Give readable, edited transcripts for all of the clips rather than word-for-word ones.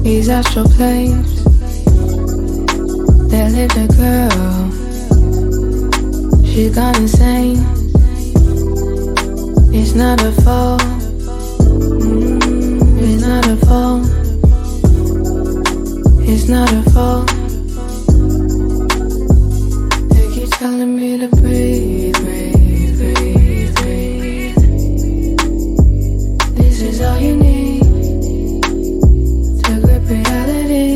These astral planes, there lived a girl. She gone insane. It's not her fault. It's not her fault. It's not her fault. They keep telling me to breathe, breathe, breathe, breathe. This is all you need to grip reality.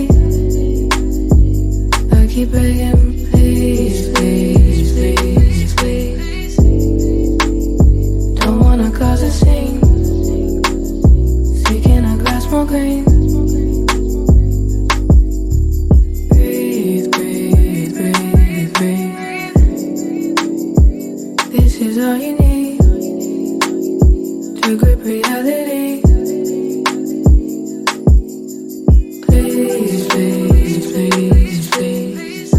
I keep begging, please, please, please, please. Don't wanna cause a scene, seeking a glass more green. Breathe, breathe, breathe, breathe. This is all you need to grip reality. Please, please, please, please.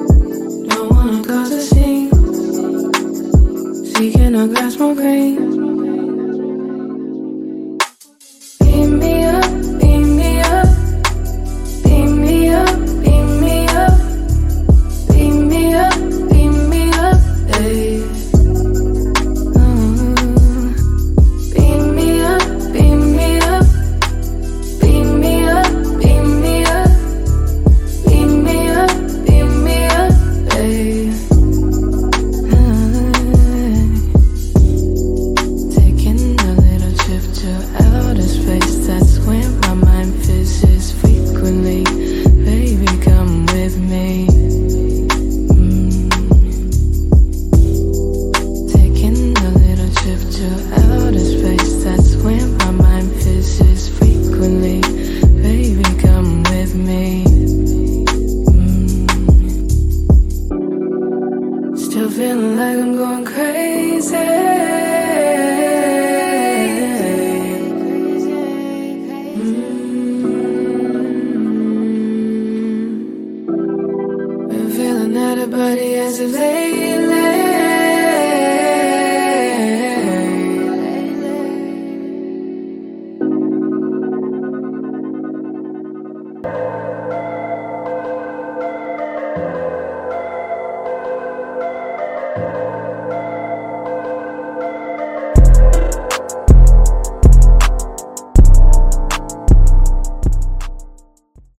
Don't wanna cause a scene, seeking a glass more green.